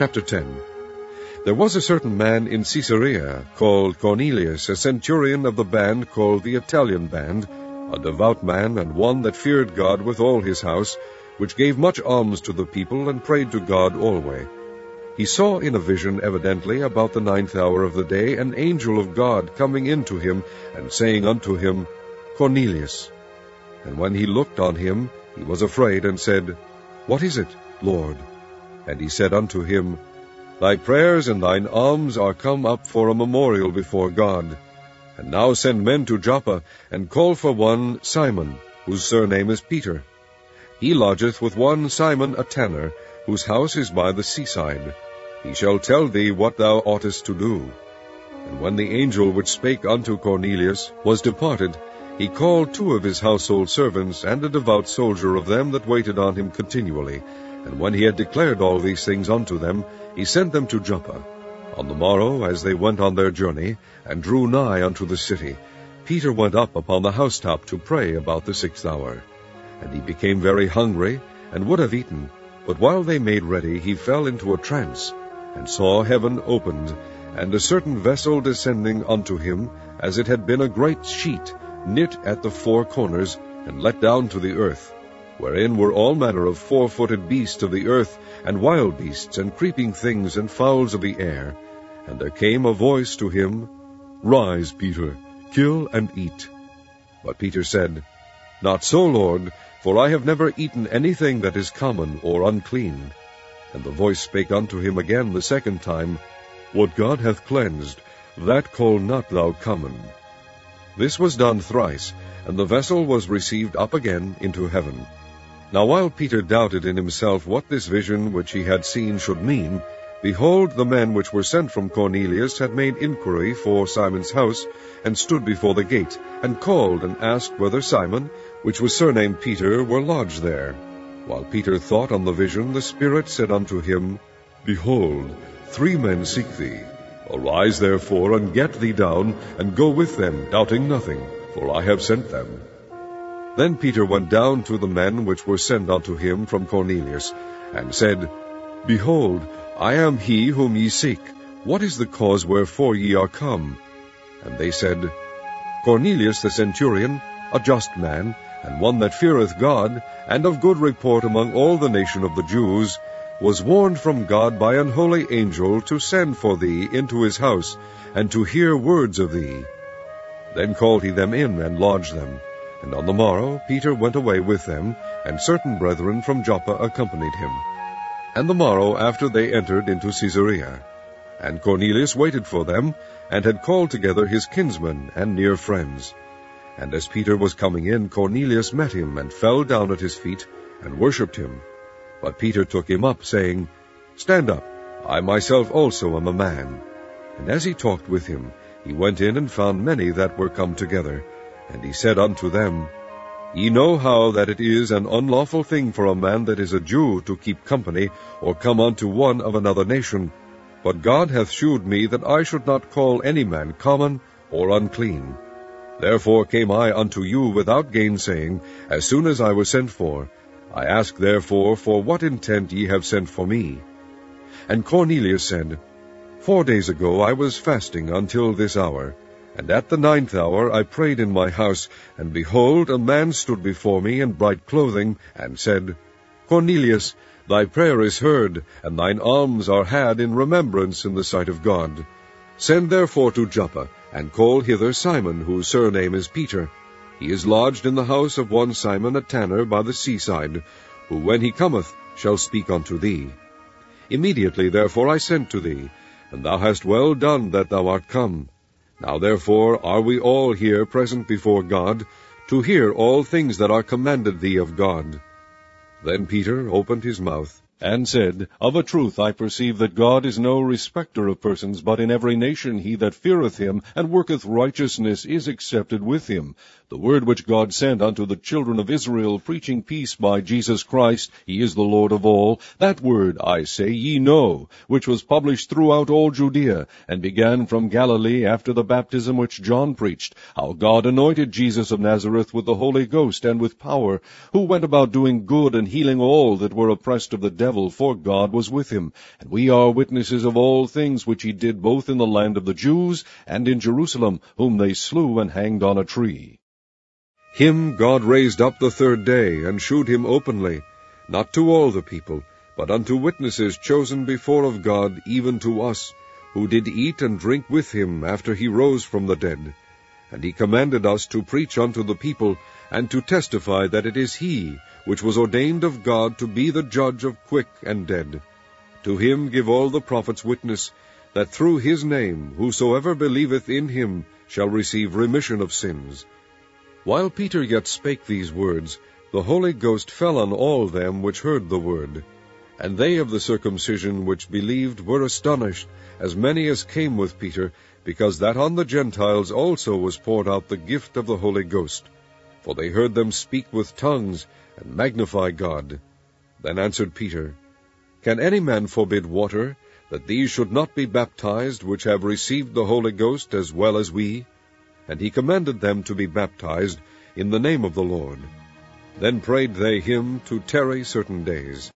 Chapter 10. There was a certain man in Caesarea, called Cornelius, a centurion of the band called the Italian band, a devout man, and one that feared God with all his house, which gave much alms to the people, and prayed to God alway. He saw in a vision evidently about the 9th hour of the day an angel of God coming in to him, and saying unto him, Cornelius. And when he looked on him, he was afraid, and said, What is it, Lord? And he said unto him, Thy prayers and thine alms are come up for a memorial before God. And now send men to Joppa, and call for one Simon, whose surname is Peter. He lodgeth with one Simon a tanner, whose house is by the seaside. He shall tell thee what thou oughtest to do. And when the angel which spake unto Cornelius was departed, he called 2 of his household servants, and a devout soldier of them that waited on him continually. And when he had declared all these things unto them, he sent them to Joppa. On the morrow, as they went on their journey, and drew nigh unto the city, Peter went up upon the housetop to pray about the 6th hour. And he became very hungry, and would have eaten. But while they made ready, he fell into a trance, and saw heaven opened, and a certain vessel descending unto him, as it had been a great sheet, knit at the 4 corners, and let down to the earth, wherein were all manner of 4-footed beasts of the earth, and wild beasts, and creeping things, and fowls of the air. And there came a voice to him, Rise, Peter, kill and eat. But Peter said, Not so, Lord, for I have never eaten anything that is common or unclean. And the voice spake unto him again the 2nd time, What God hath cleansed, that call not thou common. This was done thrice, and the vessel was received up again into heaven. Now while Peter doubted in himself what this vision which he had seen should mean, behold, the men which were sent from Cornelius had made inquiry for Simon's house, and stood before the gate, and called and asked whether Simon, which was surnamed Peter, were lodged there. While Peter thought on the vision, the Spirit said unto him, Behold, 3 men seek thee. Arise therefore, and get thee down, and go with them, doubting nothing, for I have sent them. Then Peter went down to the men which were sent unto him from Cornelius, and said, Behold, I am he whom ye seek. What is the cause wherefore ye are come? And they said, Cornelius the centurion, a just man, and one that feareth God, and of good report among all the nation of the Jews, was warned from God by an holy angel to send for thee into his house, and to hear words of thee. Then called he them in, and lodged them. And on the morrow Peter went away with them, and certain brethren from Joppa accompanied him. And the morrow after they entered into Caesarea. And Cornelius waited for them, and had called together his kinsmen and near friends. And as Peter was coming in, Cornelius met him, and fell down at his feet, and worshipped him. But Peter took him up, saying, Stand up, I myself also am a man. And as he talked with him, he went in and found many that were come together. And he said unto them, Ye know how that it is an unlawful thing for a man that is a Jew to keep company, or come unto one of another nation. But God hath shewed me that I should not call any man common or unclean. Therefore came I unto you without gainsaying, as soon as I was sent for. I ask therefore for what intent ye have sent for me. And Cornelius said, 4 days ago I was fasting until this hour. And at the 9th hour I prayed in my house, and behold, a man stood before me in bright clothing, and said, Cornelius, thy prayer is heard, and thine alms are had in remembrance in the sight of God. Send therefore to Joppa, and call hither Simon, whose surname is Peter. He is lodged in the house of one Simon a tanner by the seaside, who when he cometh shall speak unto thee. Immediately therefore I sent to thee, and thou hast well done that thou art come. Now therefore are we all here present before God, to hear all things that are commanded thee of God. Then Peter opened his mouth, and said, Of a truth I perceive that God is no respecter of persons, but in every nation he that feareth him and worketh righteousness is accepted with him. the word which God sent unto the children of Israel, preaching peace by Jesus Christ, he is the Lord of all, that word, I say, ye know, which was published throughout all Judea, and began from Galilee after the baptism which John preached, how God anointed Jesus of Nazareth with the Holy Ghost and with power, who went about doing good and healing all that were oppressed of the devil, for God was with him. And we are witnesses of all things which he did both in the land of the Jews and in Jerusalem, whom they slew and hanged on a tree. Him God raised up the third day, and shewed him openly, not to all the people, but unto witnesses chosen before of God, even to us, who did eat and drink with him after he rose from the dead. And he commanded us to preach unto the people, and to testify that it is he which was ordained of God to be the judge of quick and dead. To him give all the prophets witness, that through his name whosoever believeth in him shall receive remission of sins. While Peter yet spake these words, the Holy Ghost fell on all them which heard the word. And they of the circumcision which believed were astonished, as many as came with Peter, because that on the Gentiles also was poured out the gift of the Holy Ghost. For they heard them speak with tongues, and magnify God. Then answered Peter, Can any man forbid water, that these should not be baptized, which have received the Holy Ghost as well as we? And he commanded them to be baptized in the name of the Lord. Then prayed they him to tarry certain days.